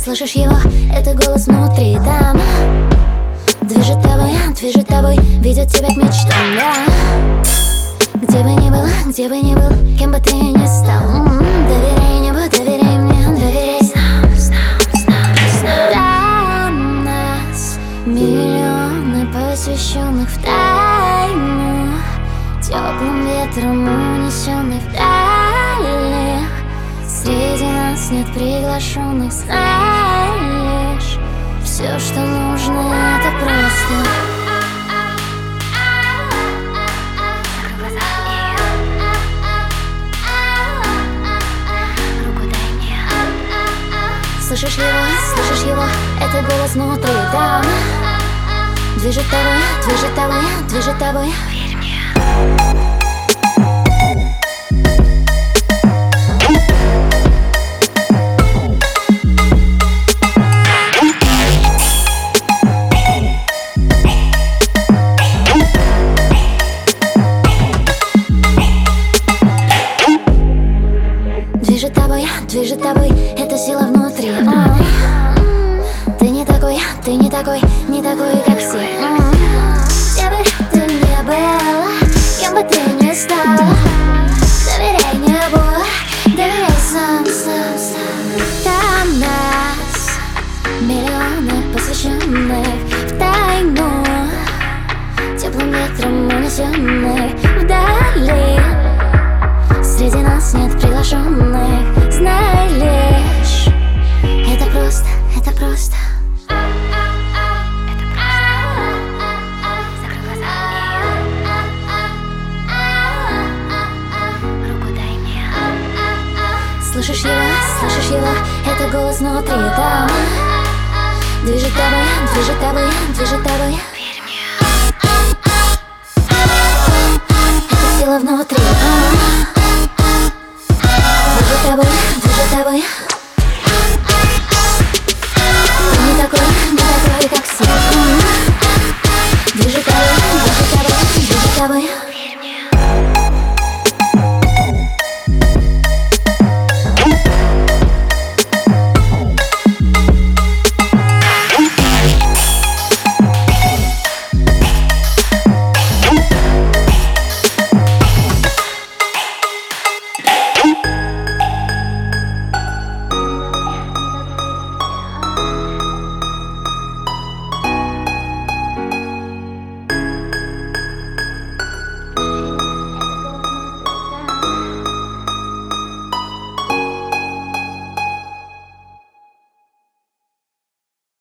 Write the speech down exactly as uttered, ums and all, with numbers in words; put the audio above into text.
Слышишь его? Это голос внутри, там движет тобой, движет тобой, ведет тебя к мечтам, да. Где бы ни был, где бы ни был, кем бы ты ни стал, м-м, доверяй небу, доверяй мне, доверяй нам. Там нас миллионы, посвященных в тайну, теплым ветром унесенных вдали. Среди нас нет приглашенных, знаешь, все, что нужно, это просто слышишь его, слышишь его, это голос внутри, там движет тобой, движет тобой, движет тобой. Верь мне. Движет тобой, движет тобой, это сила внутри. М-м. Ты не такой, ты не такой, не такой, как все. М-м. Где бы ты ни был, кем бы ты ни стал, доверяй небу, доверяй сам, сам, сам. Там нас миллионы, посвященных в тайну, теплым ветром унесенных вдали. Среди нас нет приглашенных, знай лишь, это просто, это просто. Это просто. Закрой глаза и руку дай мне. Слышишь его, слышишь его, это голос внутри, там движет тобой, движет тобой, движет тобой. Верь мне. Это сила внутри.